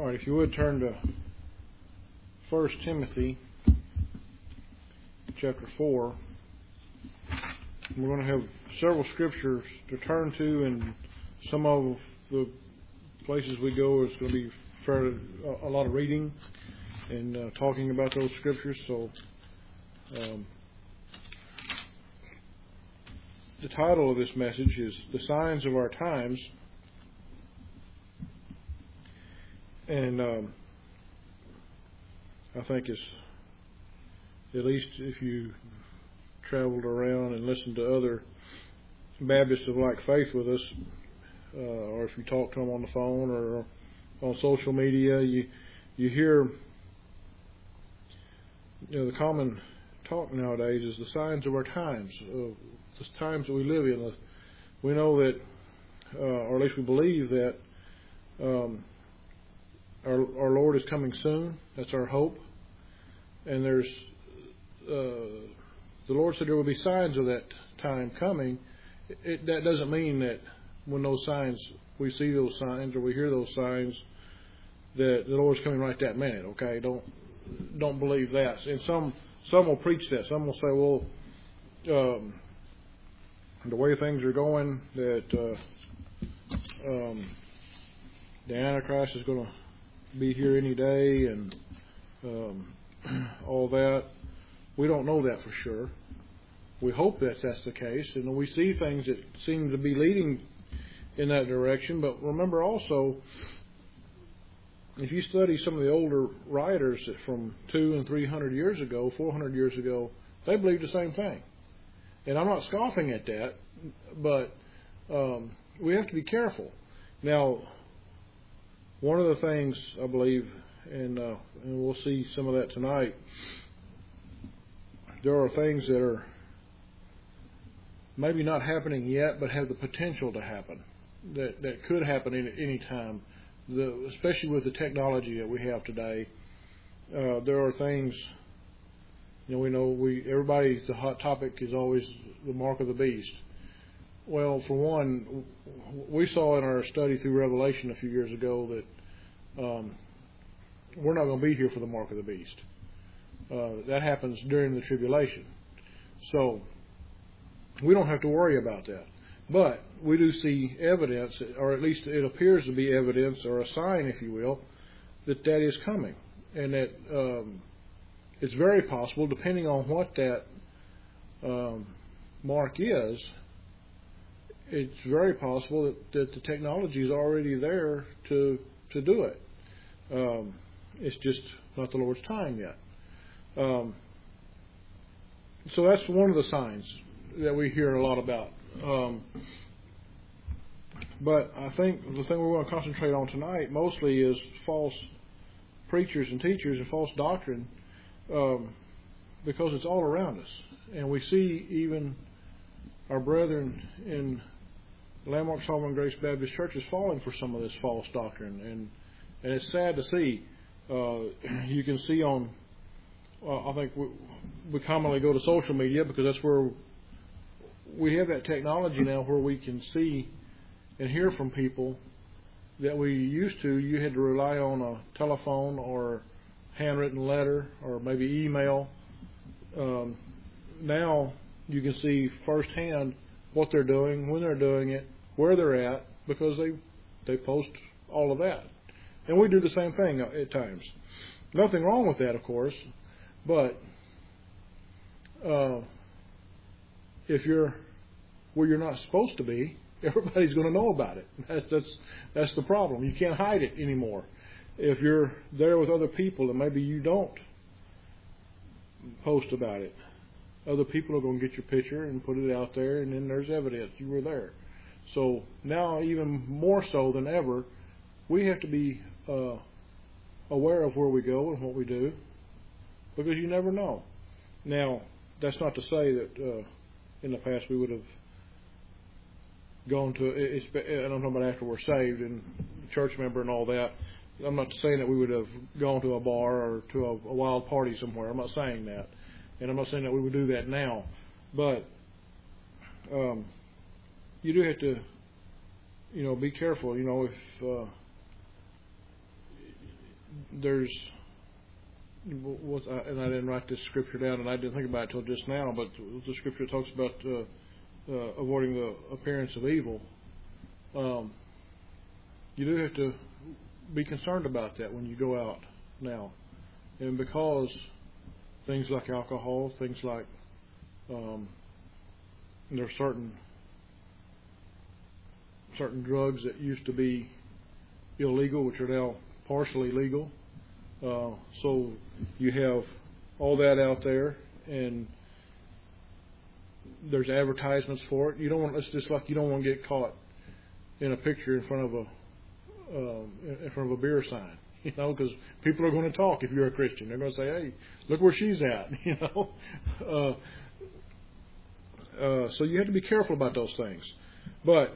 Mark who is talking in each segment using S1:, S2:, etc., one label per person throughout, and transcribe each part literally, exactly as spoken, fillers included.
S1: All right, if you would turn to First Timothy chapter four. We're going to have several scriptures to turn to, and some of the places we go is going to be fairly, a lot of reading and uh, talking about those scriptures. So um, the title of this message is The Signs of Our Times. And um, I think it's, at least if you traveled around and listened to other Baptists of like faith with us, uh, or if you talk to them on the phone or on social media, you you hear, you know, the common talk nowadays is the signs of our times, uh, the times that we live in. We know that, uh, or at least we believe that um, our, our Lord is coming soon. That's our hope. And there's uh, the Lord said there will be signs of that time coming. It, that doesn't mean that when those signs, we see those signs or we hear those signs, that the Lord's coming right that minute. Okay, don't don't believe that. And some some will preach that. Some will say, well, um, the way things are going, that uh, um, the Antichrist is going to be here any day, and um, all that. We don't know that for sure. We hope that that's the case, and we see things that seem to be leading in that direction. But remember also, if you study some of the older writers from two and three hundred years ago, four hundred years ago, they believed the same thing. And I'm not scoffing at that, but um, we have to be careful. Now, one of the things I believe, and, uh, and we'll see some of that tonight, there are things that are maybe not happening yet, but have the potential to happen, that that could happen at any time, the, especially with the technology that we have today. Uh, there are things, you know, we know, we everybody, the hot topic is always the mark of the beast. Well, for one, we saw in our study through Revelation a few years ago that um, we're not going to be here for the mark of the beast. Uh, that happens during the tribulation. So we don't have to worry about that. But we do see evidence, or at least it appears to be evidence, or a sign, if you will, that that is coming. And that um, it's very possible, depending on what that um, mark is, it's very possible that, that the technology is already there to to do it. Um, it's just not the Lord's time yet. Um, so that's one of the signs that we hear a lot about. Um, but I think the thing we're going to concentrate on tonight mostly is false preachers and teachers and false doctrine, um, because it's all around us. And we see even our brethren in Landmark Sovereign Grace Baptist Churches falling for some of this false doctrine. And, and it's sad to see. Uh, you can see on Well, I think we, we commonly go to social media because that's where we have that technology now where we can see and hear from people that we used to. You had to rely on a telephone or handwritten letter or maybe email. Um, now you can see firsthand what they're doing, when they're doing it, where they're at, because they they post all of that. And we do the same thing at times. Nothing wrong with that, of course. But uh, if you're where you're not supposed to be, everybody's going to know about it. That's, that's that's the problem. You can't hide it anymore. If you're there with other people and maybe you don't post about it, other people are going to get your picture and put it out there, and then there's evidence you were there. So now, even more so than ever, we have to be uh, aware of where we go and what we do, because you never know. Now, that's not to say that uh, in the past we would have gone to, it's, and I'm talking about after we're saved and church member and all that. I'm not saying that we would have gone to a bar or to a, a wild party somewhere. I'm not saying that. And I'm not saying that we would do that now. But um, you do have to, you know, be careful. You know, if uh, there's, what, and I didn't write this scripture down, and I didn't think about it until just now, but the scripture talks about uh, uh, avoiding the appearance of evil. Um, you do have to be concerned about that when you go out now. And because things like alcohol, things like um, there are certain certain drugs that used to be illegal, which are now partially legal. Uh, so you have all that out there, and there's advertisements for it. You don't want, it's just like you don't want to get caught in a picture in front of a um, in front of a beer sign, you know, because people are going to talk if you're a Christian. They're going to say, "Hey, look where she's at," you know. Uh, uh, so you have to be careful about those things. But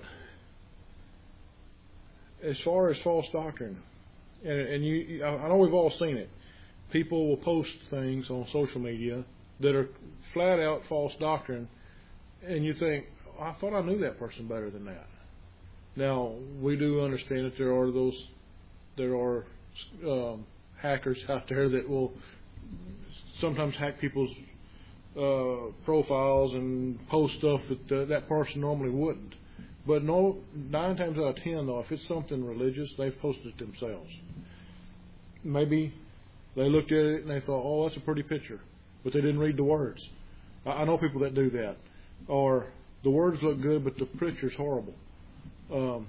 S1: as far as false doctrine, and, and you, I know we've all seen it. People will post things on social media that are flat out false doctrine, and you think, I thought I knew that person better than that. Now, we do understand that there are those, there are um, hackers out there that will sometimes hack people's uh, profiles and post stuff that uh, that person normally wouldn't. But no, nine times out of ten, though, if it's something religious, they've posted it themselves. Maybe they looked at it and they thought, oh, that's a pretty picture, but they didn't read the words. I know people that do that. Or the words look good, but the picture's horrible. Um,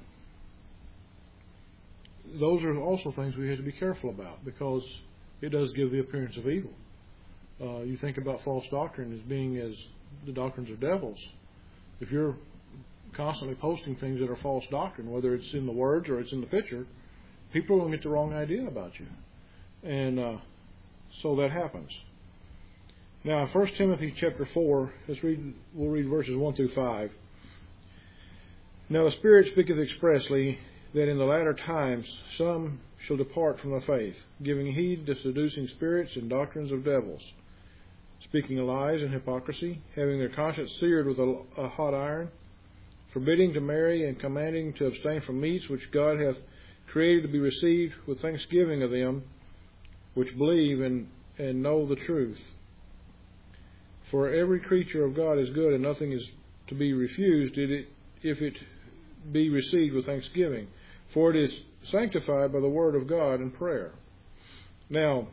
S1: those are also things we have to be careful about, because it does give the appearance of evil. Uh, you think about false doctrine as being as the doctrines of devils. If you're constantly posting things that are false doctrine, whether it's in the words or it's in the picture, people are going to get the wrong idea about you. And uh, so that happens. Now, in First Timothy chapter four, let's read, we'll read verses one through five. Now the Spirit speaketh expressly that in the latter times some shall depart from the faith, giving heed to seducing spirits and doctrines of devils, speaking lies and hypocrisy, having their conscience seared with a, a hot iron, forbidding to marry, and commanding to abstain from meats which God hath created to be received with thanksgiving of them which believe and, and know the truth. For every creature of God is good, and nothing is to be refused if it be received with thanksgiving, for it is sanctified by the word of God and prayer. Now,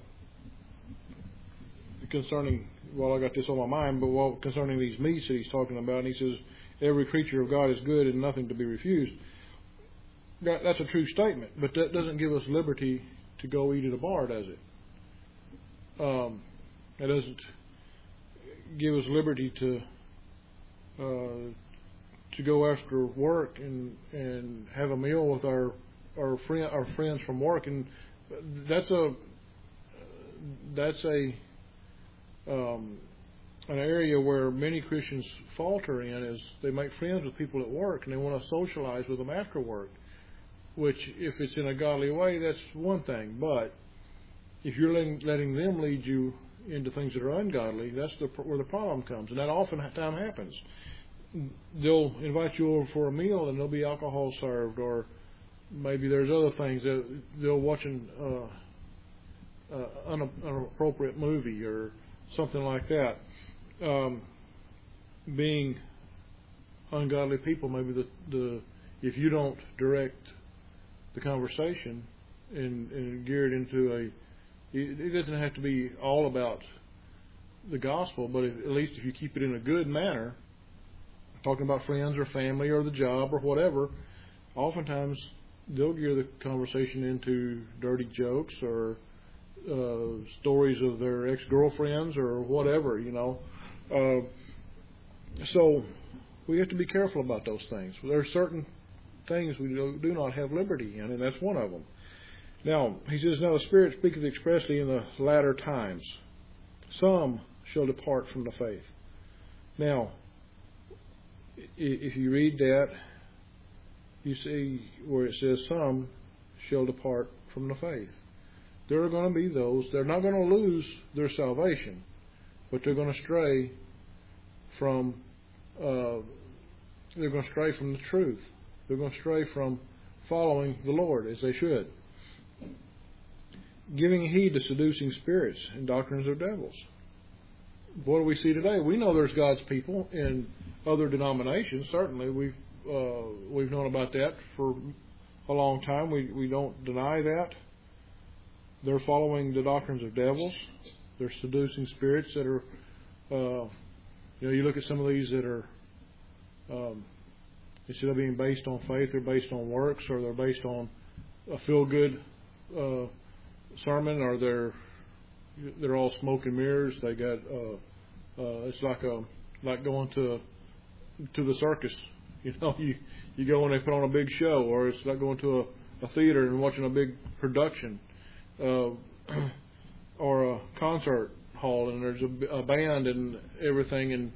S1: concerning, well, I got this on my mind, but well, concerning these meats that he's talking about, and he says, every creature of God is good and nothing to be refused. That, that's a true statement, but that doesn't give us liberty to go eat at a bar, does it? Um, it doesn't give us liberty to uh, to go after work and and have a meal with our our friend our friends from work, and that's a that's a um, an area where many Christians falter in, is they make friends with people at work and they want to socialize with them after work. Which, if it's in a godly way, that's one thing. But if you're letting, letting them lead you into things that are ungodly, that's the, where the problem comes. And that often time happens. They'll invite you over for a meal and there'll be alcohol served, or maybe there's other things that they'll watch an uh, uh, inappropriate movie or something like that. Um, being ungodly people, maybe the, the if you don't direct the conversation and, and gear it into a, it doesn't have to be all about the gospel, but if, at least if you keep it in a good manner, talking about friends or family or the job or whatever, oftentimes they'll gear the conversation into dirty jokes or uh, stories of their ex-girlfriends or whatever, you know. Uh, so we have to be careful about those things. There are certain things we do, do not have liberty in, and that's one of them. Now, he says, now the Spirit speaketh expressly in the latter times. Some shall depart from the faith. Now, if you read that, you see where it says some shall depart from the faith. There are going to be those, they're not going to lose their salvation, but they're going to stray from, uh, they're going to stray from the truth. They're going to stray from following the Lord as they should. giving heed to seducing spirits and doctrines of devils. What do we see today? We know there's God's people in other denominations. Certainly, we've uh, we've known about that for a long time. We we don't deny that. They're following the doctrines of devils. They're seducing spirits that are, uh, you know, you look at some of these that are, um, instead of being based on faith, they're based on works, or they're based on a feel-good uh, sermon, or they're they're all smoke and mirrors. They got uh, uh, it's like a like going to to the circus. You know, you you go and they put on a big show, or it's like going to a, a theater and watching a big production. Uh, or a concert hall, and there's a, a band and everything, and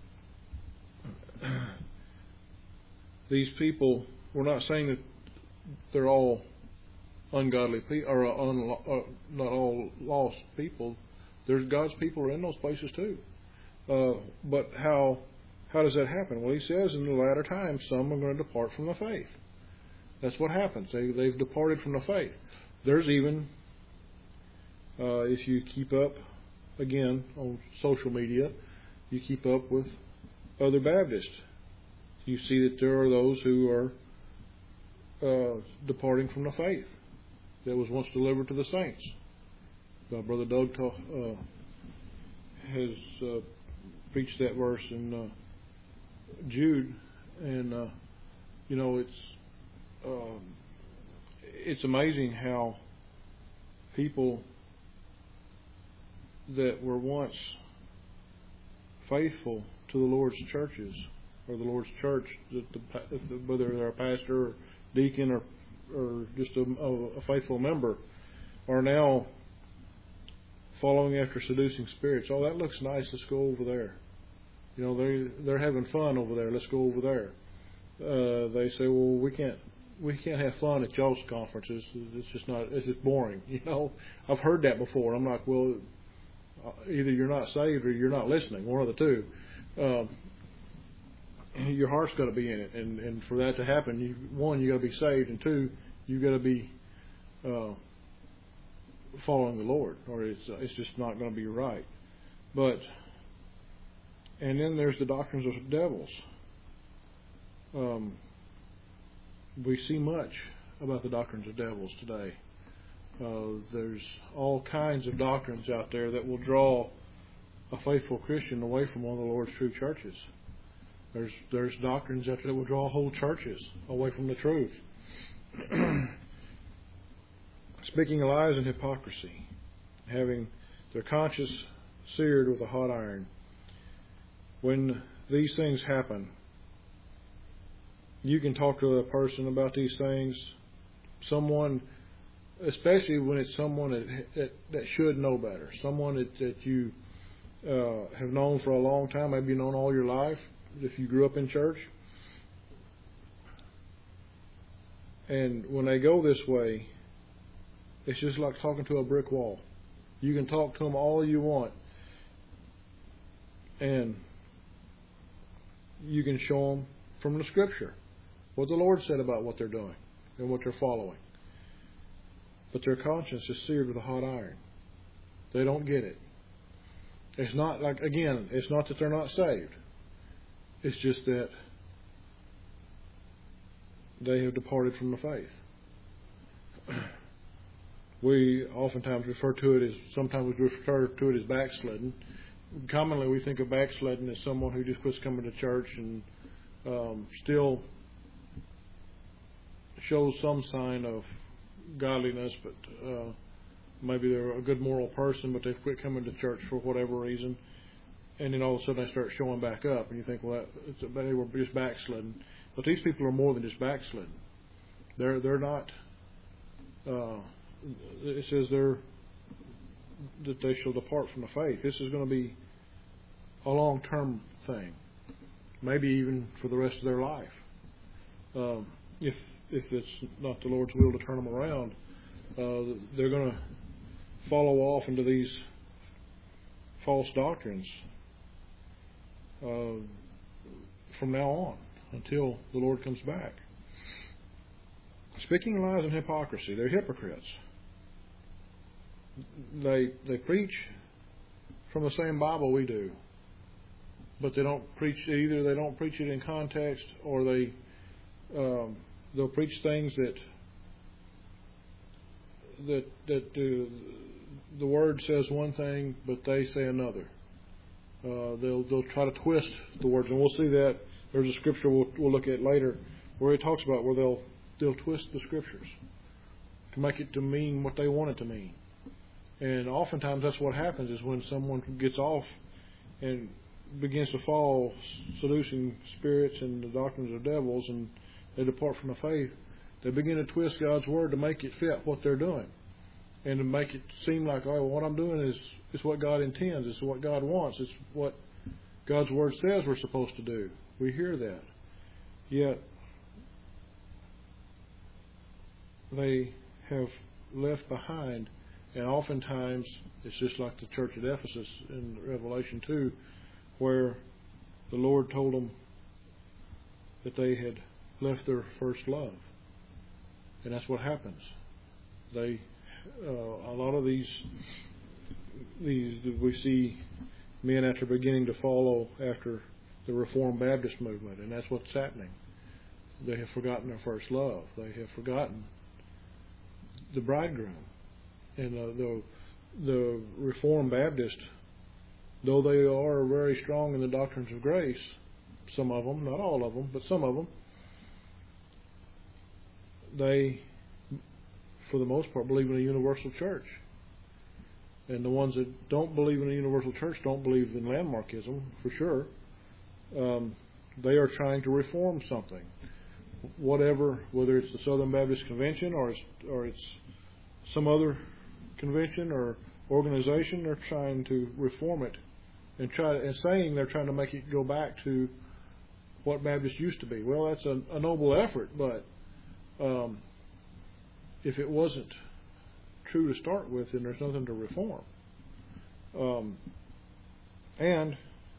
S1: these people, we're not saying that they're all ungodly people, or un, uh, not all lost people. There's God's people are in those places too. Uh, but how how does that happen? Well, he says in the latter times some are going to depart from the faith. That's what happens. They, they've departed from the faith. There's even Uh, if you keep up, again, on social media, you keep up with other Baptists, you see that there are those who are uh, departing from the faith that was once delivered to the saints. Uh, Brother Doug ta- uh, has uh, preached that verse in uh, Jude, and uh, you know it's um, it's amazing how people that were once faithful to the Lord's churches, or the Lord's church, that the, whether they're a pastor or deacon or or just a, a faithful member, are now following after seducing spirits. Oh, that looks nice. Let's go over there. You know, they they're having fun over there. Let's go over there. Uh, they say, well, we can't we can't have fun at y'all's conferences. It's just not. It's just boring. You know, I've heard that before. I'm like, well, either you're not saved or you're not listening. One of the two. Um, your heart's got to be in it, and, and for that to happen, you, one, you got to be saved, and two, you got to be uh, following the Lord, or it's it's just not going to be right. But and then there's the doctrines of devils. Um, we see much about the doctrines of devils today. Uh, there's all kinds of doctrines out there that will draw a faithful Christian away from one of the Lord's true churches. There's there's doctrines out there that will draw whole churches away from the truth. Speaking lies and hypocrisy, having their conscience seared with a hot iron. When these things happen, you can talk to a person about these things. Someone, especially when it's someone that that, that should know better, someone that, that you uh, have known for a long time, maybe you've known all your life, if you grew up in church. And when they go this way, it's just like talking to a brick wall. You can talk to them all you want, and you can show them from the Scripture what the Lord said about what they're doing and what they're following. But their conscience is seared with a hot iron. They don't get it. It's not like, again, it's not that they're not saved. It's just that they have departed from the faith. We oftentimes refer to it as, sometimes we refer to it as backsliding. Commonly we think of backsliding as someone who just quits coming to church and um, still shows some sign of godliness, but uh, maybe they're a good moral person, but they've quit coming to church for whatever reason, and then all of a sudden they start showing back up, and you think, well, it's, they were just backsliding. But these people are more than just backsliding. They're they're not. Uh, it says they're that they shall depart from the faith. This is going to be a long-term thing, maybe even for the rest of their life. Um, if if it's not the Lord's will to turn them around, uh, they're going to follow off into these false doctrines uh, from now on until the Lord comes back. Speaking lies and hypocrisy, they're hypocrites. they they preach from the same Bible we do, but they don't preach either. They don't preach it in context, or they um, they'll preach things that that that uh, the Word says one thing, but they say another. Uh, they'll they'll try to twist the words, and we'll see that. There's a scripture we'll, we'll look at later where it talks about where they'll they'll twist the scriptures to make it to mean what they want it to mean. And oftentimes that's what happens is when someone gets off and begins to follow seducing spirits and the doctrines of devils, and they depart from the faith, they begin to twist God's word to make it fit what they're doing, and to make it seem like, oh, what I'm doing is, is what God intends, it's what God wants, it's what God's word says we're supposed to do. We hear that. Yet they have left behind, and oftentimes it's just like the church at Ephesus in Revelation two, where the Lord told them that they had left their first love. And that's what happens. They, uh, a lot of these, these we see men after beginning to follow after the Reformed Baptist movement, and that's what's happening. They have forgotten their first love. They have forgotten the bridegroom. And uh, the the Reformed Baptist, though they are very strong in the doctrines of grace, some of them, not all of them, but some of them, they, for the most part, believe in a universal church. And the ones that don't believe in a universal church don't believe in landmarkism, for sure. Um, they are trying to reform something. Whatever, whether it's the Southern Baptist Convention or it's, or it's some other convention or organization, they're trying to reform it and try and saying they're trying to make it go back to what Baptists used to be. Well, that's a, a noble effort, but um, if it wasn't true to start with, then there's nothing to reform. Um, and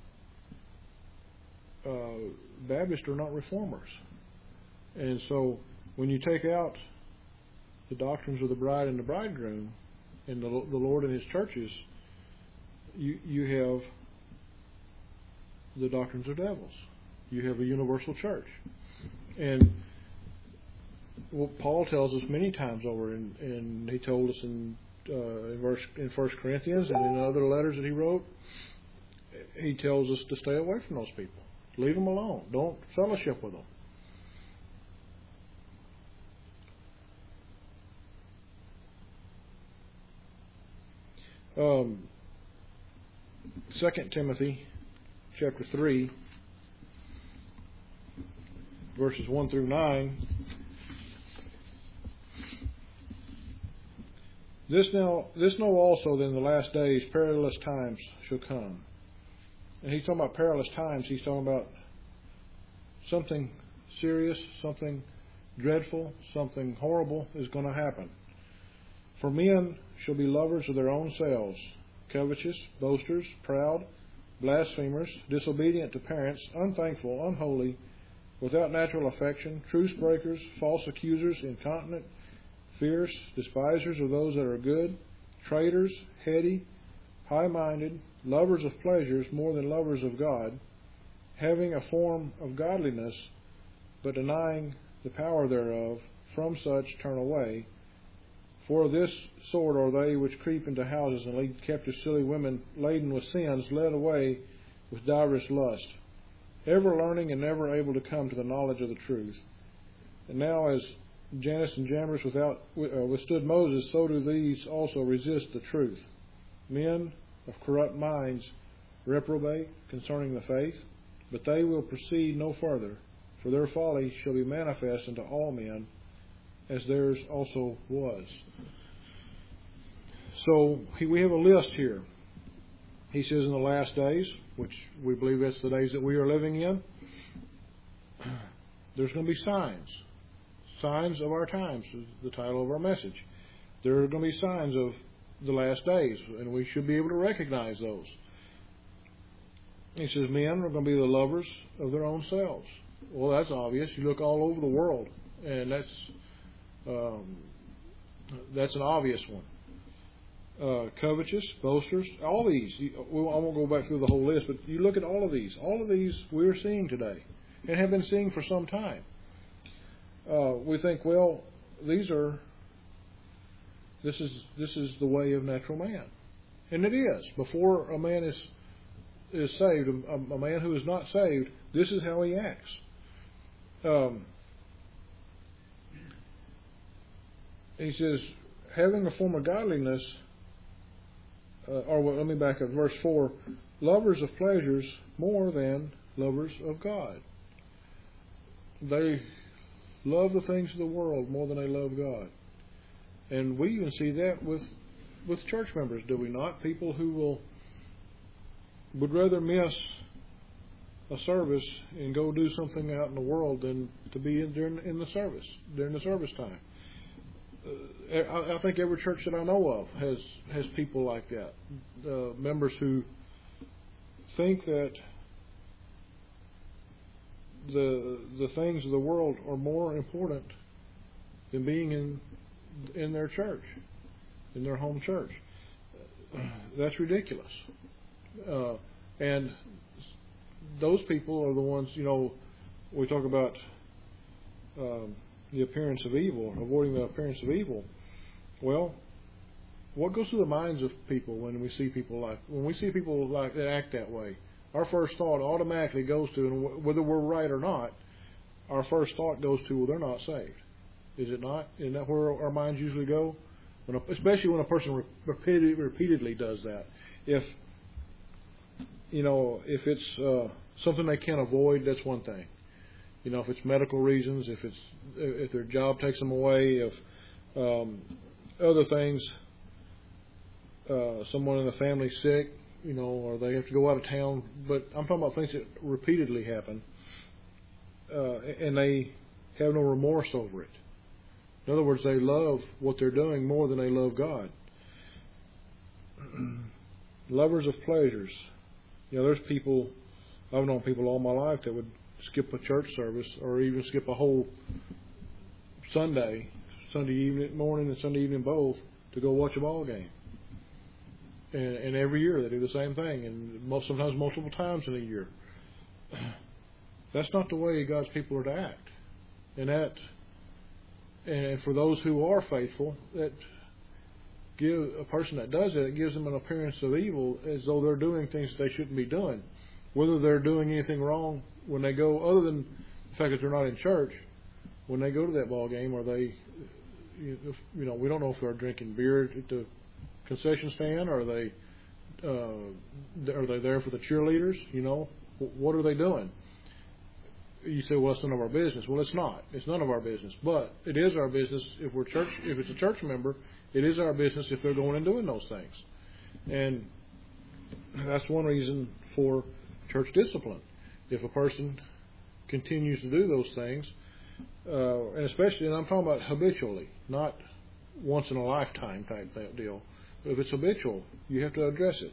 S1: uh, Baptists are not reformers. And so when you take out the doctrines of the bride and the bridegroom and the, the Lord and His churches, you, you have the doctrines of devils. You have a universal church. And what Paul tells us many times over, and, and he told us in, uh, in, verse, in First Corinthians and in other letters that he wrote, he tells us to stay away from those people. Leave them alone. Don't fellowship with them. Um, Second Timothy chapter three, verses one through nine. This now, this know also that in the last days perilous times shall come. And he's talking about perilous times. He's talking about something serious, something dreadful, something horrible is going to happen. For men shall be lovers of their own selves, covetous, boasters, proud, blasphemers, disobedient to parents, unthankful, unholy, without natural affection, truce breakers, false accusers, incontinent, fierce, despisers of those that are good, traitors, heady, high-minded, lovers of pleasures more than lovers of God, having a form of godliness, but denying the power thereof. From such turn away. For this sort are they which creep into houses and lead captive silly women laden with sins, led away with divers lust, ever learning and never able to come to the knowledge of the truth. And now as Jannes and Jambres without, uh, withstood Moses, so do these also resist the truth. Men of corrupt minds reprobate concerning the faith, but they will proceed no further, for their folly shall be manifest unto all men, as theirs also was. So he, we have a list here. He says in the last days, which we believe that's the days that we are living in, there's going to be signs. Signs of our times is the title of our message. There are going to be signs of the last days, and we should be able to recognize those. He says men are going to be the lovers of their own selves. Well, that's obvious. You look all over the world, and that's um, that's an obvious one. uh, covetous, boasters, all these. I won't go back through the whole list, but you look at all of these. All of these we're seeing today and have been seeing for some time. Uh, we think, well, these are, this is this is the way of natural man. And it is. Before a man is is saved, a, a man who is not saved, this is how he acts. Um, he says, having a form of godliness, uh, or well, let me back up, verse four, lovers of pleasures more than lovers of God. They love the things of the world more than they love God. And we even see that with with church members, do we not? People who will would rather miss a service and go do something out in the world than to be in during in the service during the service time. Uh, I, I think every church that I know of has has people like that, uh, members who think that the the things of the world are more important than being in in their church, in their home church. That's ridiculous. Uh, and those people are the ones, you know, we talk about um, the appearance of evil, avoiding the appearance of evil. Well, what goes through the minds of people when we see people like, when we see people like that act that way? Our first thought automatically goes to, and whether we're right or not, our first thought goes to, well, they're not saved. Is it not? Isn't that where our minds usually go? When a, especially when a person repeatedly, repeatedly does that. If, you know, if it's uh, something they can't avoid, that's one thing. You know, if it's medical reasons, if it's if their job takes them away, if um, other things, uh, someone in the family's sick, you know, or they have to go out of town. But I'm talking about things that repeatedly happen, uh, and they have no remorse over it. In other words, they love what they're doing more than they love God. Lovers of pleasures. You know, there's people, I've known people all my life that would skip a church service or even skip a whole Sunday, Sunday evening, morning and Sunday evening both, to go watch a ball game. And, and every year they do the same thing, and most, sometimes multiple times in a year. That's not the way God's people are to act. And that, and for those who are faithful, that give a person that does it, it gives them an appearance of evil, as though they're doing things that they shouldn't be doing. Whether they're doing anything wrong when they go, other than the fact that they're not in church, when they go to that ball game, or they, you know, we don't know if they're drinking beer at the concession stand, or are they, uh, are they there for the cheerleaders? You know, what are they doing? You say, well, it's none of our business. Well, it's not. It's none of our business. But it is our business if we're church. If it's a church member, it is our business if they're going and doing those things. And that's one reason for church discipline. If a person continues to do those things, uh, and especially, and I'm talking about habitually, not once in a lifetime type deal. But if it's habitual, you have to address it.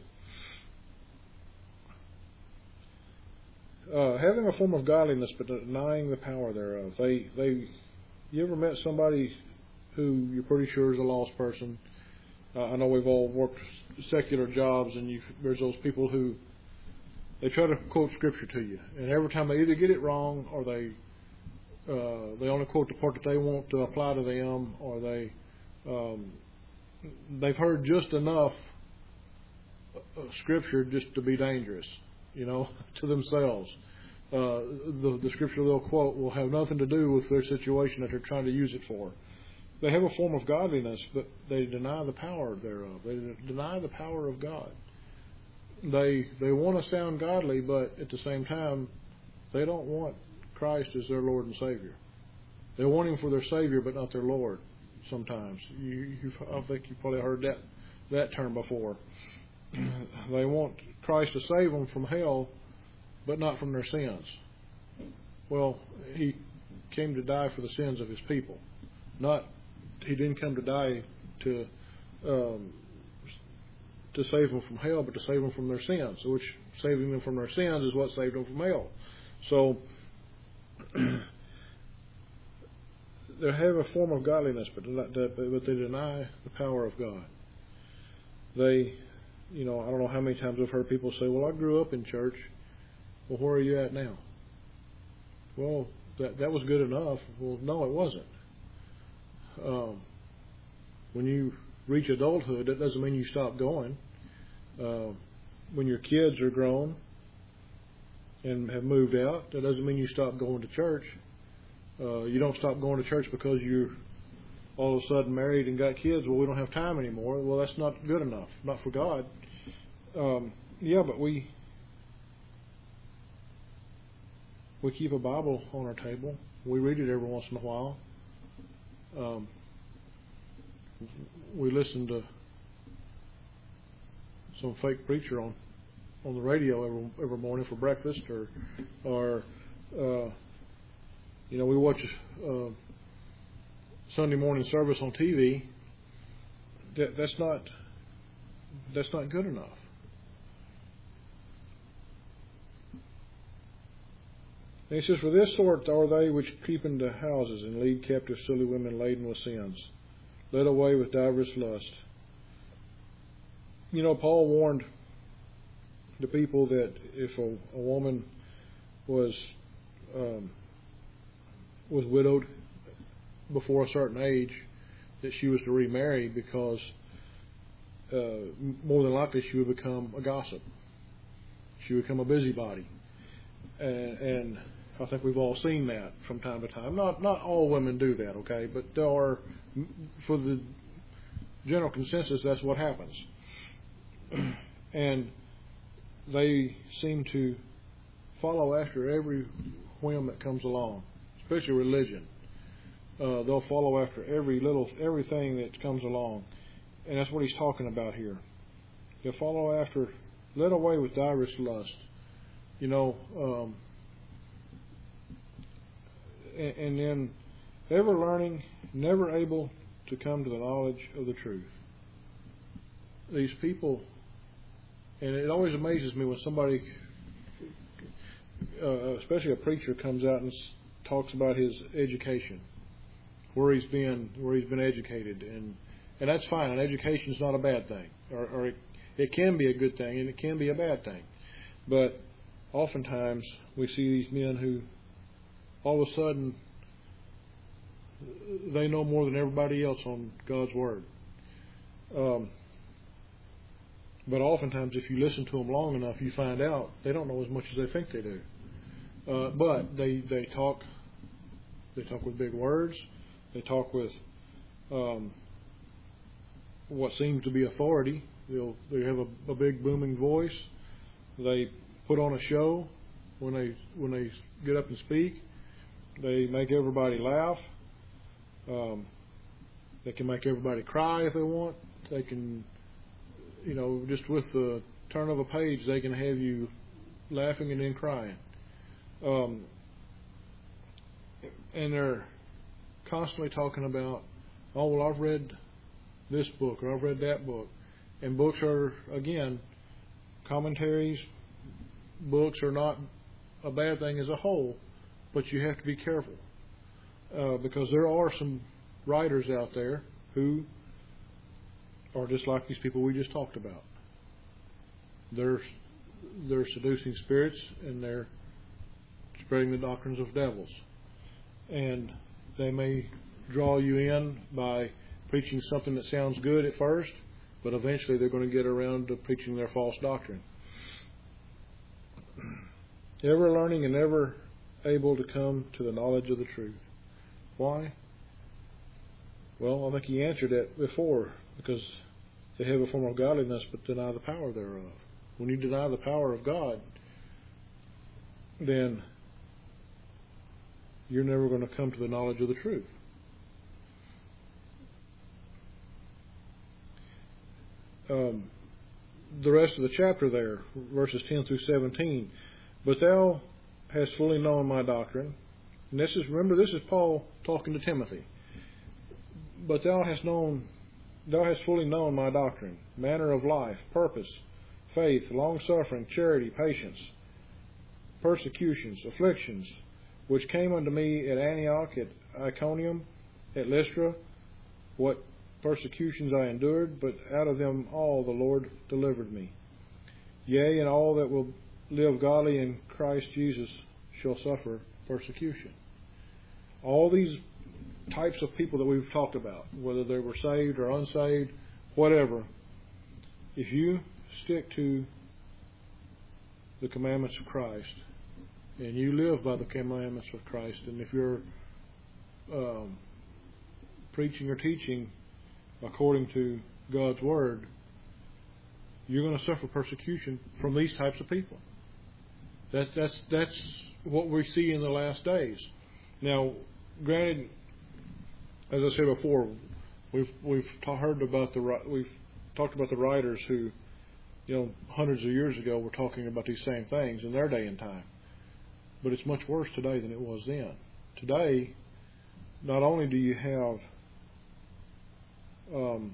S1: Uh, having a form of godliness but denying the power thereof. They, they, you ever met somebody who you're pretty sure is a lost person? Uh, I know we've all worked secular jobs, and you, there's those people who they try to quote scripture to you, and every time they either get it wrong, or they uh, they only quote the part that they want to apply to them, or they um, they've heard just enough scripture just to be dangerous, you know, to themselves. Uh, the, the scripture they'll quote will have nothing to do with their situation that they're trying to use it for. They have a form of godliness, but they deny the power thereof. They deny the power of God. They they want to sound godly, but at the same time, they don't want Christ as their Lord and Savior. They want Him for their Savior, but not their Lord. Sometimes you, you I think you probably heard that that term before. They want Christ to save them from hell, but not from their sins. Well, He came to die for the sins of His people. Not He didn't come to die to um, to save them from hell, but to save them from their sins. Which saving them from their sins is what saved them from hell. So they have a form of godliness, but but they deny the power of God. they, you know, I don't know how many times I've heard people say, well, I grew up in church. Well, where are you at now? Well, that that was good enough. Well, no, it wasn't. Um, when you reach adulthood, that doesn't mean you stop going. Uh, when your kids are grown and have moved out, that doesn't mean you stop going to church. Uh, you don't stop going to church because you're all of a sudden married and got kids. Well, we don't have time anymore. Well, that's not good enough. Not for God. Um, yeah, but we we keep a Bible on our table. We read it every once in a while. Um, we listen to some fake preacher on on the radio every every morning for breakfast, or or uh, you know, we watch uh, Sunday morning service on T V. That, that's not that's not good enough. And he says, for this sort are they which creep into houses and lead captive silly women laden with sins, led away with divers lust. You know, Paul warned the people that if a, a woman was um, was widowed before a certain age, that she was to remarry, because uh, more than likely she would become a gossip. She would become a busybody. And, and I think we've all seen that from time to time. Not not all women do that, okay? But there are, for the general consensus, that's what happens. And they seem to follow after every whim that comes along, especially religion. Uh, they'll follow after every little everything that comes along, and that's what he's talking about here. They'll follow after, led away with divers lust. You know, um, and, and then ever learning, never able to come to the knowledge of the truth. These people, and it always amazes me when somebody, uh, especially a preacher, comes out and talks about his education, where he's been, where he's been educated, and and that's fine. And education is not a bad thing, or, or it, it can be a good thing, and it can be a bad thing. But oftentimes we see these men who, all of a sudden, they know more than everybody else on God's Word. Um, but oftentimes, if you listen to them long enough, you find out they don't know as much as they think they do. Uh, but they they talk they talk with big words. They talk with um, what seems to be authority. They'll they have a, a big booming voice. They put on a show when they when they get up and speak. They make everybody laugh. Um, they can make everybody cry if they want. They can, you know, just with the turn of a page, they can have you laughing and then crying. Um, and they're constantly talking about, oh, well, I've read this book or I've read that book. And books are, again, commentaries. Books are not a bad thing as a whole, but you have to be careful. Uh, because there are some writers out there who are just like these people we just talked about. They're they're seducing spirits, and they're spreading the doctrines of devils. And they may draw you in by preaching something that sounds good at first, but eventually they're going to get around to preaching their false doctrine. Ever learning and never able to come to the knowledge of the truth. Why? Well, I think he answered that before, because they have a form of godliness but deny the power thereof. When you deny the power of God, then you're never going to come to the knowledge of the truth. Um, the rest of the chapter there, verses ten through seventeen, but thou hast fully known my doctrine. And this is, remember, this is Paul talking to Timothy. But thou hast known, thou hast fully known my doctrine, manner of life, purpose, faith, long-suffering, charity, patience, persecutions, afflictions, which came unto me at Antioch, at Iconium, at Lystra, what persecutions I endured, but out of them all the Lord delivered me. Yea, and all that will live godly in Christ Jesus shall suffer persecution. All these types of people that we've talked about, whether they were saved or unsaved, whatever, if you stick to the commandments of Christ and you live by the commandments of Christ, and if you're um, preaching or teaching according to God's Word, you're going to suffer persecution from these types of people. That, that's that's what we see in the last days. Now, granted, as I said before, we've we've ta- heard about the we've talked about the writers who, you know, hundreds of years ago were talking about these same things in their day and time. But it's much worse today than it was then. Today, not only do you have um,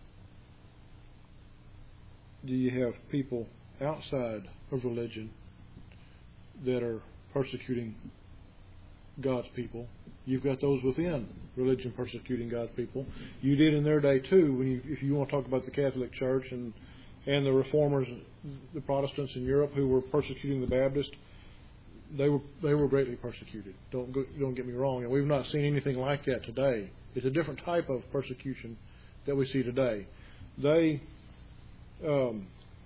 S1: do you have people outside of religion that are persecuting God's people, you've got those within religion persecuting God's people. You did in their day too. When you, if you want to talk about the Catholic Church and and the Reformers, the Protestants in Europe who were persecuting the Baptists, they were they were greatly persecuted. Don't go, don't get me wrong. And we've not seen anything like that today. It's a different type of persecution that we see today. They um,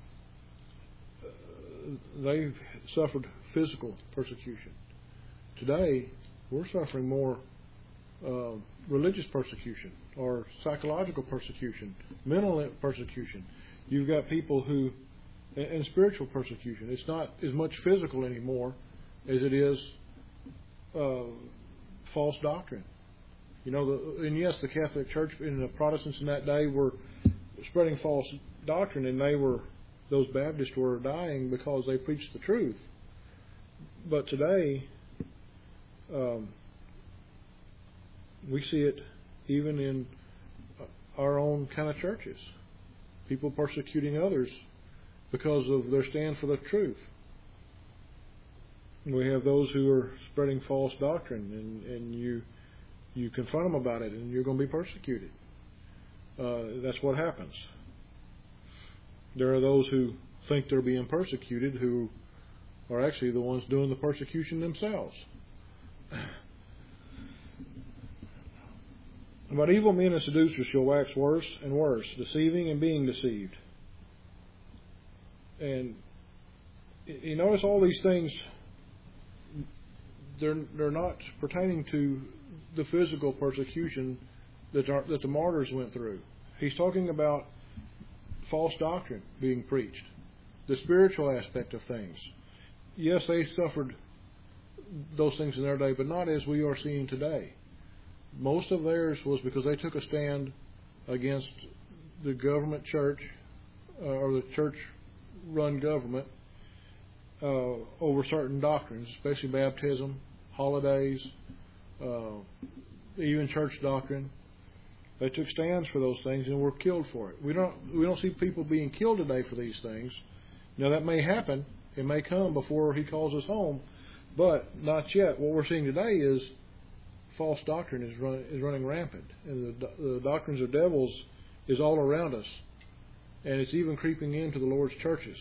S1: they've suffered physical persecution. Today, we're suffering more uh, religious persecution or psychological persecution, mental persecution. You've got people who, and spiritual persecution. It's not as much physical anymore as it is uh, false doctrine. You know, the, and yes, the Catholic Church and the Protestants in that day were spreading false doctrine, and they were, those Baptists were dying because they preached the truth. But today, um, we see it even in our own kind of churches. People persecuting others because of their stand for the truth. We have those who are spreading false doctrine, and, and you you confront them about it, and you're going to be persecuted. Uh, that's what happens. There are those who think they're being persecuted who are actually the ones doing the persecution themselves. But evil men and seducers shall wax worse and worse, deceiving and being deceived. And you notice all these things, they're they're not pertaining to the physical persecution that are, that the martyrs went through. He's talking about false doctrine being preached, the spiritual aspect of things. Yes, they suffered those things in their day, but not as we are seeing today. Most of theirs was because they took a stand against the government church uh, or the church-run government uh, over certain doctrines, especially baptism, holidays, uh, even church doctrine. They took stands for those things and were killed for it. We don't we don't see people being killed today for these things. Now that may happen. It may come before He calls us home, but not yet. What we're seeing today is false doctrine is, run, is running rampant, and the, the doctrines of devils is all around us, and it's even creeping into the Lord's churches.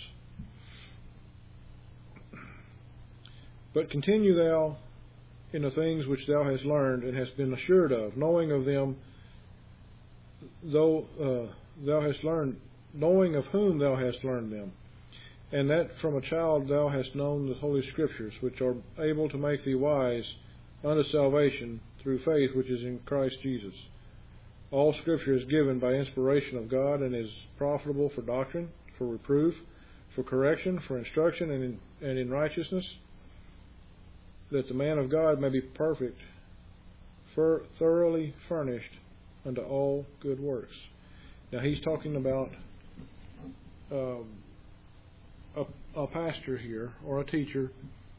S1: But continue thou in the things which thou hast learned and hast been assured of, knowing of them, though uh, thou hast learned, knowing of whom thou hast learned them, and that from a child thou hast known the Holy Scriptures, which are able to make thee wise unto salvation through faith which is in Christ Jesus. All Scripture is given by inspiration of God and is profitable for doctrine, for reproof, for correction, for instruction, and in, and in righteousness, that the man of God may be perfect, for thoroughly furnished unto all good works. Now he's talking about um, a, a pastor here, or a teacher.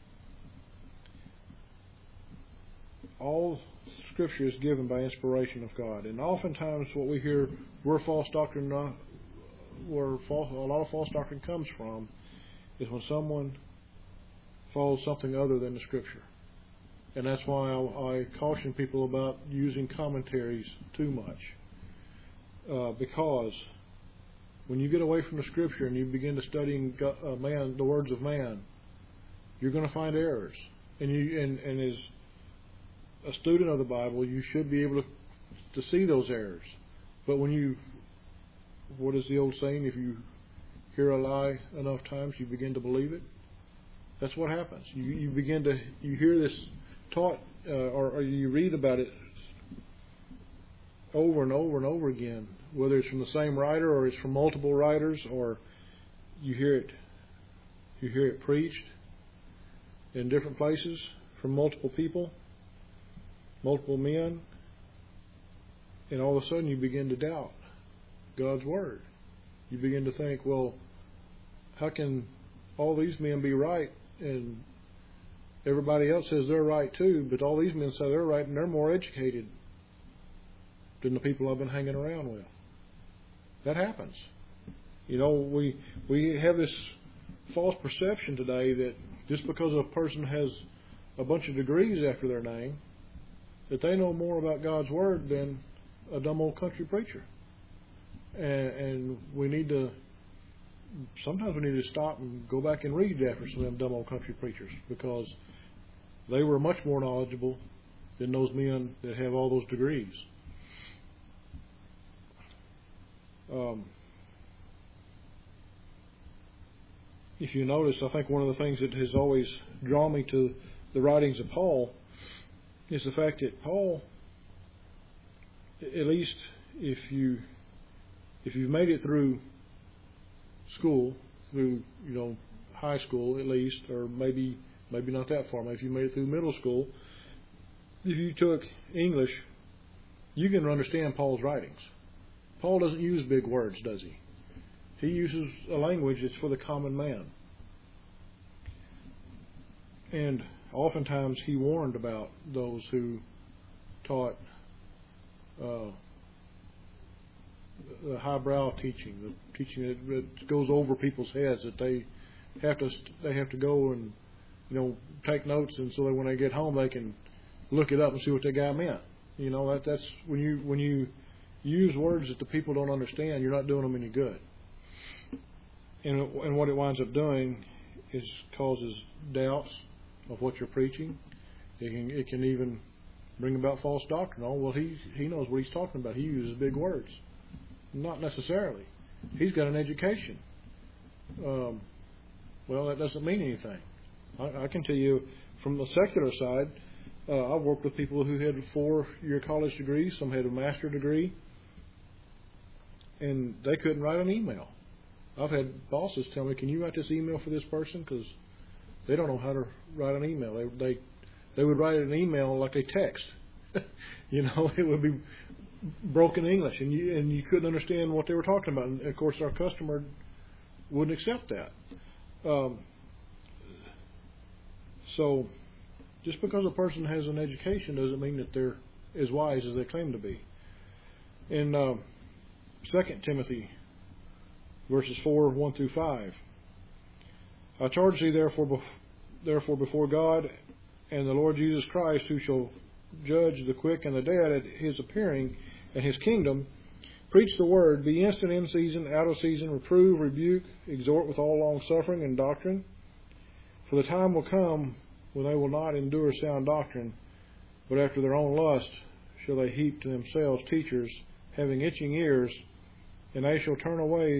S1: All Scripture is given by inspiration of God, and oftentimes what we hear where false doctrine, uh, where false, a lot of false doctrine comes from, is when someone follows something other than the Scripture, and that's why I, I caution people about using commentaries too much. uh, because when you get away from the Scripture and you begin to studying God, uh, man, the words of man, you're going to find errors. And you and, and as a student of the Bible, you should be able to, to see those errors. But when you, what is the old saying? If you hear a lie enough times, you begin to believe it. That's what happens. You, you begin to, you hear this taught, uh, or, or you read about it over and over and over again, whether it's from the same writer or it's from multiple writers, or you hear it, you hear it preached in different places from multiple people, multiple men, and all of a sudden you begin to doubt God's Word. You begin to think, well, how can all these men be right and everybody else says they're right too, but all these men say they're right and they're more educated than the people I've been hanging around with? That happens. You know, we we have this false perception today that just because a person has a bunch of degrees after their name, that they know more about God's Word than a dumb old country preacher. And, and we need to, sometimes we need to stop and go back and read after some of them dumb old country preachers, because they were much more knowledgeable than those men that have all those degrees. Um, if you notice, I think one of the things that has always drawn me to the writings of Paul is the fact that Paul, at least if you if you've made it through school, through you know high school at least, or maybe maybe not that far, maybe if you made it through middle school, if you took English, you can understand Paul's writings. Paul doesn't use big words, does he? He uses a language that's for the common man. And oftentimes he warned about those who taught uh, the highbrow teaching, the teaching that, that goes over people's heads, that they have to they have to go and you know take notes, and so that when they get home they can look it up and see what the guy meant. You know that that's when you when you use words that the people don't understand, you're not doing them any good. And, and what it winds up doing is causes doubts of what you're preaching. It can, it can even bring about false doctrine. Oh, well, he he knows what he's talking about. He uses big words. Not necessarily. He's got an education. Um, well, that doesn't mean anything. I, I can tell you from the secular side, uh, I've worked with people who had four-year college degrees. Some had a master's degree, and they couldn't write an email. I've had bosses tell me, "Can you write this email for this person?" Because they don't know how to write an email. They they they would write an email like a text. you know, it would be broken English, and you and you couldn't understand what they were talking about. And of course, our customer wouldn't accept that. Um, so, just because a person has an education doesn't mean that they're as wise as they claim to be. In uh, Second Timothy, verses four, one through five, I charge thee therefore, therefore before God and the Lord Jesus Christ, who shall judge the quick and the dead at his appearing and his kingdom, preach the word, be instant in season, out of season, reprove, rebuke, exhort with all long suffering and doctrine. For the time will come when they will not endure sound doctrine, but after their own lust shall they heap to themselves teachers, having itching ears, and they shall turn away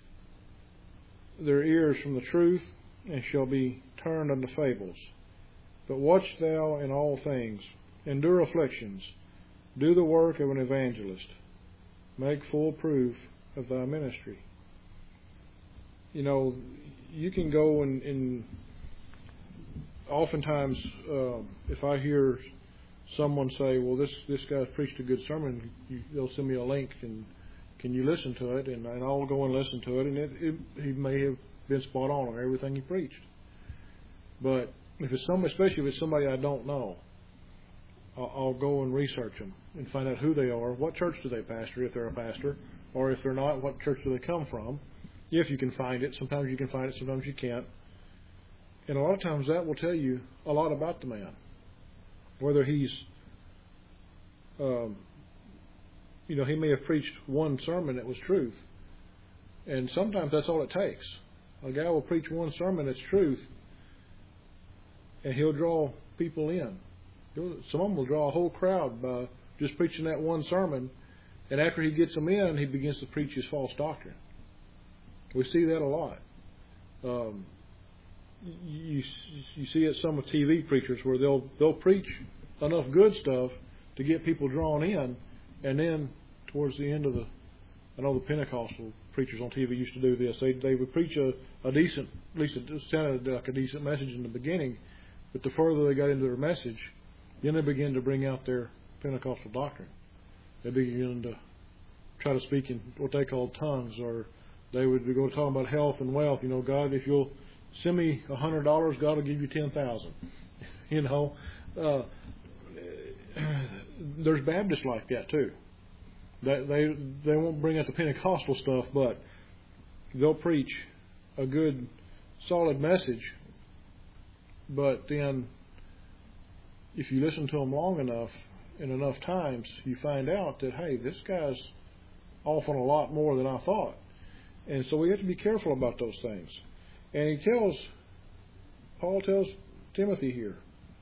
S1: their ears from the truth, and shall be turned unto fables. But watch thou in all things, endure afflictions, do the work of an evangelist, make full proof of thy ministry. You know, you can go and, and oftentimes, uh, if I hear someone say, well, this, this guy's preached a good sermon, you, they'll send me a link, and can you listen to it? And, and I'll go and listen to it, and it, it, he may have been spot on on everything he preached. But if it's some, especially if it's somebody I don't know, I'll, I'll go and research them and find out who they are, what church do they pastor, if they're a pastor, or if they're not, what church do they come from. If you can find it, sometimes you can find it, sometimes you can't. And a lot of times that will tell you a lot about the man, whether he's um, you know, he may have preached one sermon that was truth. And sometimes that's all it takes. A guy will preach one sermon that's truth, and he'll draw people in. He'll, some of them will draw a whole crowd by just preaching that one sermon, and after he gets them in, he begins to preach his false doctrine. We see that a lot. Um, you you see it some of T V preachers where they'll they'll preach enough good stuff to get people drawn in, and then towards the end of the, I know the Pentecostal preachers on T V used to do this. They they would preach a, a decent, at least it sounded like a decent message in the beginning, but the further they got into their message, then they began to bring out their Pentecostal doctrine. They began to try to speak in what they called tongues, or they would go talking about health and wealth. You know, God, if you'll send me a hundred dollars, God will give you ten thousand. You know, uh, there's Baptists like that too. They they they won't bring out the Pentecostal stuff, but they'll preach a good, solid message. But then, if you listen to them long enough and enough times, you find out that, hey, this guy's off on a lot more than I thought. And so we have to be careful about those things. And he tells, Paul tells Timothy here,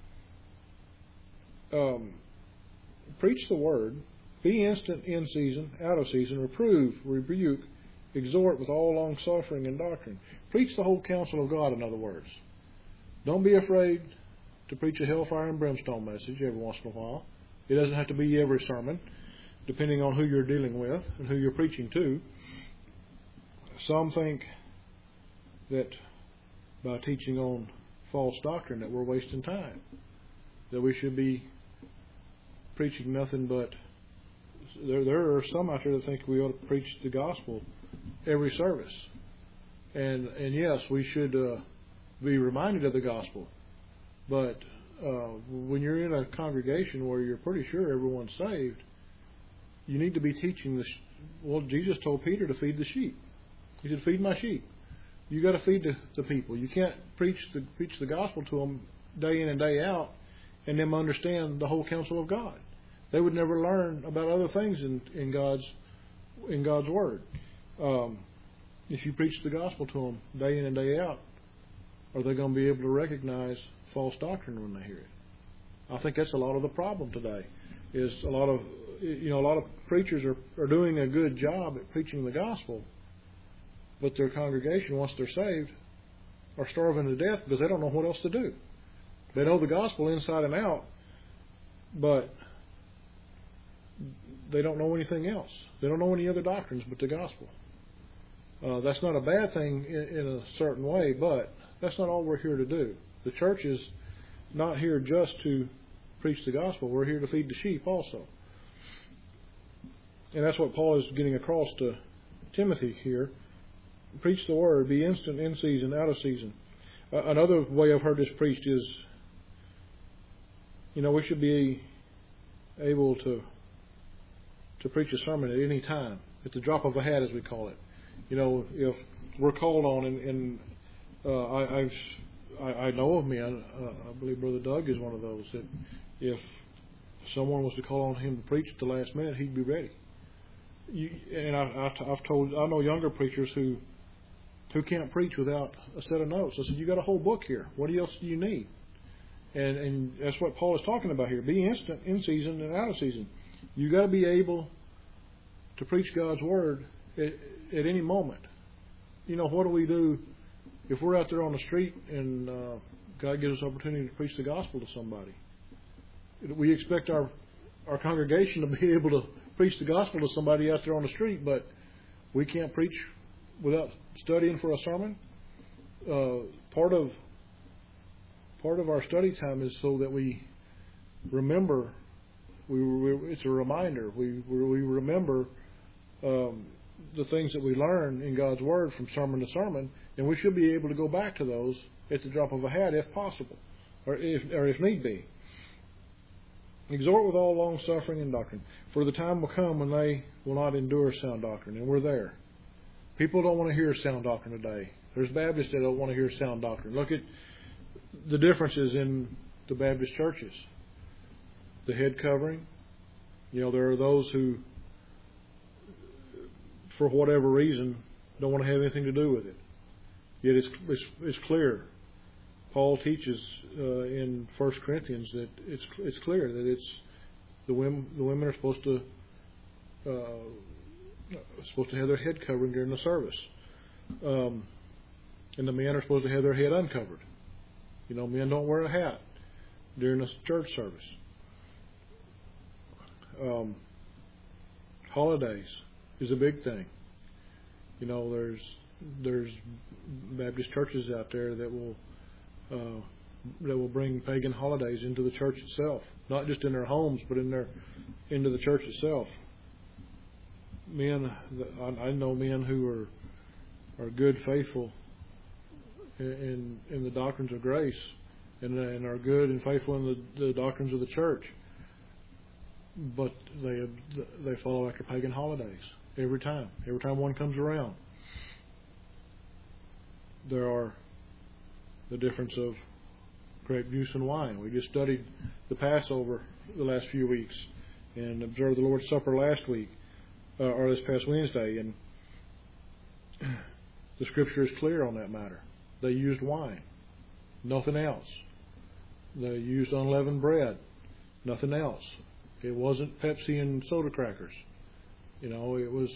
S1: um, preach the word, be instant in season, out of season, reprove, rebuke, exhort with all long suffering and doctrine. Preach the whole counsel of God, in other words. Don't be afraid to preach a hellfire and brimstone message every once in a while. It doesn't have to be every sermon, depending on who you're dealing with and who you're preaching to. Some think that by teaching on false doctrine that we're wasting time, that we should be preaching nothing but, there, there are some out there that think we ought to preach the gospel every service. And, and yes, we should uh, be reminded of the gospel. But uh, when you're in a congregation where you're pretty sure everyone's saved, you need to be teaching the. Well, Jesus told Peter to feed the sheep. He said, "Feed my sheep." You got to feed the, the people. You can't preach the preach the gospel to them day in and day out, and them understand the whole counsel of God. They would never learn about other things in, in God's in God's word. Um, if you preach the gospel to them day in and day out, are they going to be able to recognize false doctrine when they hear it? I think that's a lot of the problem today. Is a lot of you know a lot of preachers are, are doing a good job at preaching the gospel, but their congregation, once they're saved, are starving to death because they don't know what else to do. They know the gospel inside and out, but they don't know anything else. They don't know any other doctrines but the gospel. Uh, that's not a bad thing in, in a certain way, but that's not all we're here to do. The church is not here just to preach the gospel. We're here to feed the sheep also. And that's what Paul is getting across to Timothy here. Preach the word. Be instant, in season, out of season. Uh, another way I've heard this preached is, you know, we should be able to to preach a sermon at any time, at the drop of a hat, as we call it. You know, if we're called on, and, and uh, I, I've I, I know of men, uh, I believe Brother Doug is one of those, that if someone was to call on him to preach at the last minute, he'd be ready. You, and I, I, I've told, I know younger preachers who who can't preach without a set of notes. I said, you got a whole book here. What else do you need? And, and that's what Paul is talking about here. Be instant, in season, and out of season. You got to be able to preach God's word at, at any moment. You know, what do we do if we're out there on the street and uh, God gives us opportunity to preach the gospel to somebody? We expect our our congregation to be able to preach the gospel to somebody out there on the street, but we can't preach without studying for a sermon. Uh, part of part of our study time is so that we remember. We, we it's a reminder. We we remember um, the things that we learn in God's word from sermon to sermon, and we should be able to go back to those at the drop of a hat, if possible, or if or if need be. Exhort with all long suffering and doctrine, for the time will come when they will not endure sound doctrine, and we're there. People don't want to hear sound doctrine today. There's Baptists that don't want to hear sound doctrine. Look at the differences in the Baptist churches. The head covering. You know, there are those who for whatever reason, don't want to have anything to do with it. Yet it's, it's, it's clear. Paul teaches uh, in First Corinthians that it's it's clear that it's the women the women are supposed to uh, supposed to have their head covering during the service, um, and the men are supposed to have their head uncovered. You know, men don't wear a hat during a church service. Um, holidays is a big thing. You know, there's there's Baptist churches out there that will uh, that will bring pagan holidays into the church itself, not just in their homes, but in their into the church itself. Men, I know men who are are good, faithful in in the doctrines of grace, and and are good and faithful in the, the doctrines of the church, but they they follow after pagan holidays every time. Every time one comes around, there are the difference of grape juice and wine. We just studied the Passover the last few weeks and observed the Lord's Supper last week, uh, or this past Wednesday, and the Scripture is clear on that matter. They used wine, nothing else. They used unleavened bread, nothing else. It wasn't Pepsi and soda crackers. You know, it was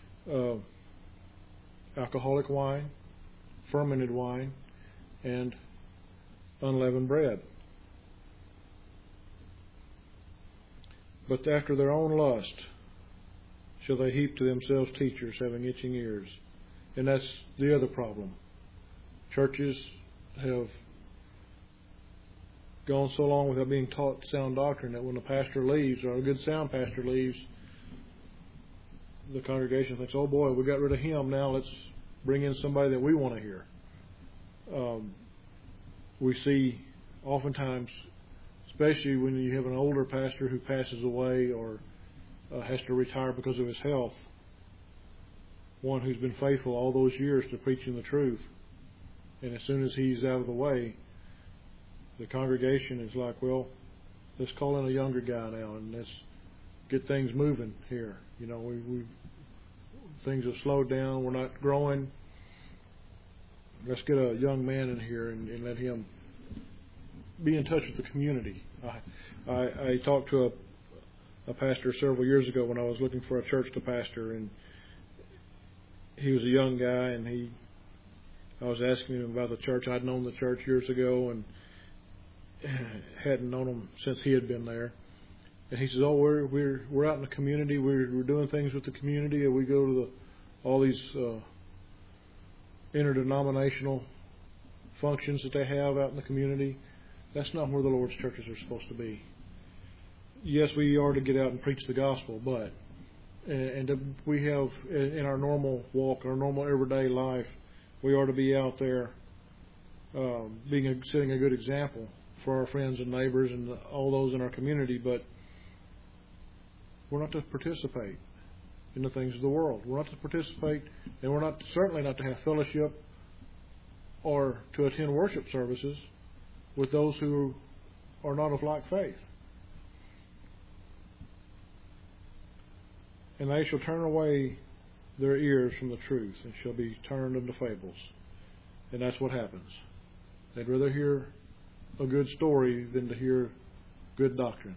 S1: uh, alcoholic wine, fermented wine, and unleavened bread. But after their own lust shall they heap to themselves teachers having itching ears. And that's the other problem. Churches have gone so long without being taught sound doctrine that when a pastor leaves, or a good sound pastor leaves, the congregation thinks, oh boy, we got rid of him, now let's bring in somebody that we want to hear. Um, we see oftentimes, especially when you have an older pastor who passes away or uh, has to retire because of his health, one who's been faithful all those years to preaching the truth, and as soon as he's out of the way, the congregation is like, well, let's call in a younger guy now and let's get things moving here. You know, we, we things have slowed down. We're not growing. Let's get a young man in here and, and let him be in touch with the community. I, I, I talked to a, a pastor several years ago when I was looking for a church to pastor, and he was a young guy, and he, I was asking him about the church. I'd known the church years ago and hadn't known him since he had been there. And he says, "Oh, we're we're we're out in the community. We're we're doing things with the community, and we go to the all these uh, interdenominational functions that they have out in the community. That's not where the Lord's churches are supposed to be. Yes, we are to get out and preach the gospel, but and, and we have in our normal walk, our normal everyday life, we are to be out there, um, being a, setting a good example for our friends and neighbors and all those in our community, but we're not to participate in the things of the world. We're not to participate, and we're not certainly not to have fellowship or to attend worship services with those who are not of like faith. And they shall turn away their ears from the truth and shall be turned unto fables. And that's what happens. They'd rather hear a good story than to hear good doctrine.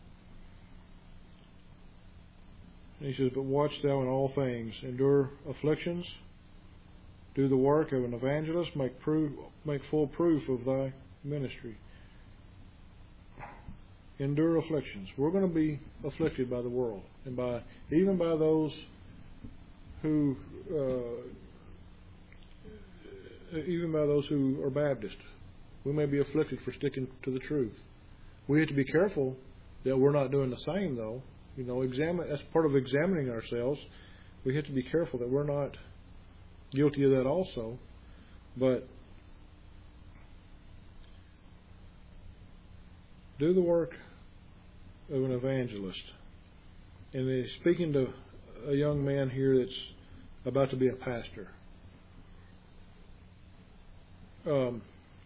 S1: And he says, but watch thou in all things, endure afflictions, do the work of an evangelist, make proof, make full proof of thy ministry. Endure afflictions. We're going to be afflicted by the world, and by even by those who, uh, even by those who are Baptist. We may be afflicted for sticking to the truth. We have to be careful that we're not doing the same, though. You know, examine. That's part of examining ourselves. We have to be careful that we're not guilty of that also. But do the work of an evangelist. And he's speaking to a young man here that's about to be a pastor. Um,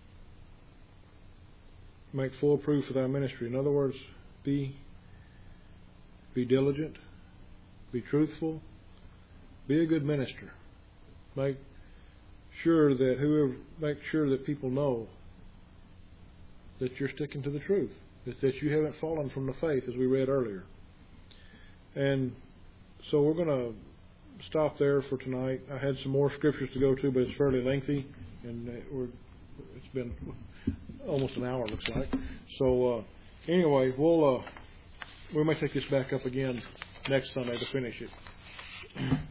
S1: make full proof of thy ministry. In other words, be be diligent, be truthful, Be a good minister. Make sure that whoever, make sure that people know that you're sticking to the truth, that, that you haven't fallen from the faith, as we read earlier. And so we're going to stop there for tonight. I had some more scriptures to go to, but it's fairly lengthy, and we're, it's been almost an hour, looks like. So uh, anyway, we'll uh, we may take this back up again next Sunday to finish it.